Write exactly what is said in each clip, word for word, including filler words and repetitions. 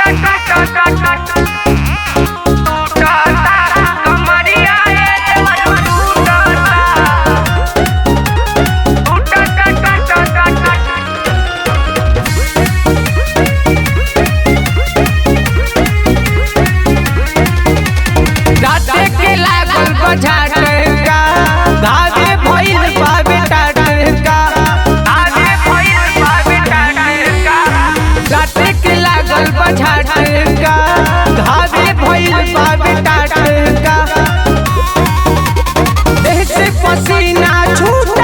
पसीना छूटता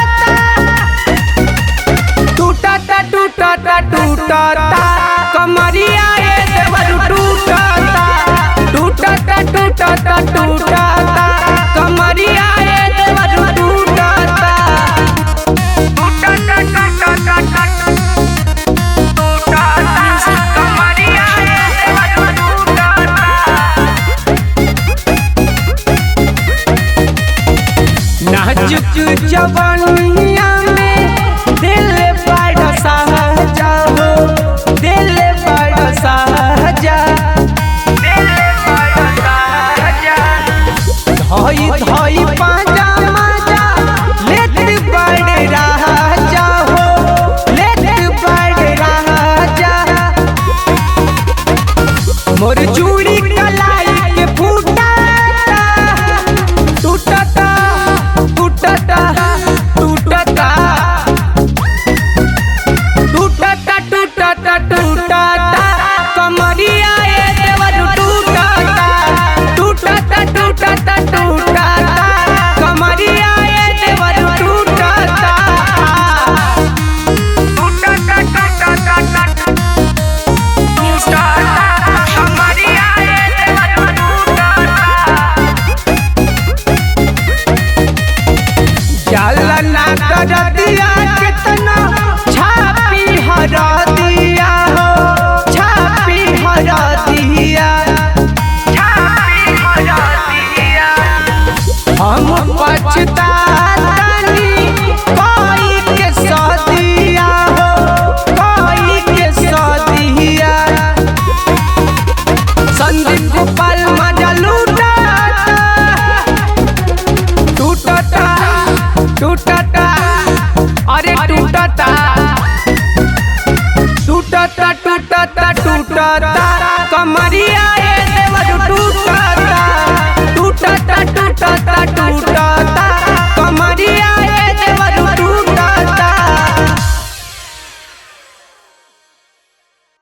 टूटता टूटता टूटता कमरिया ये देवर टूटता टूटता टूटता टूटता कमरिया ये देवर टूटता टूटता टूटता नाजुक जवानिया में दिल बड़ा सहजा हो दिल बड़ा सहजा दिल बड़ा सहजा धोई धोई पाजा मजा लेत बड़े राजा हो लेत बड़े राजा मोर चूड़ी कलाई के फूटा टूटता टूटता टूटता टूटता टूटता टूटता कमरिया ये देवर टूटता टूटता टूटता टूटता कमरिया ये देवर टूटता टूटता टूटता कमरिया ये देवर चलना कर दिया कितना छापी हरा दिया हो छापी हरा दिया छापी हरा दिया हम पछतानी कोई के सौ दिया हो कोई के सौ दिया संदीप गोपाल मजा लूटा टूटता टूटता अरे टूटता टूटता टूटता टूटता कमरिया ये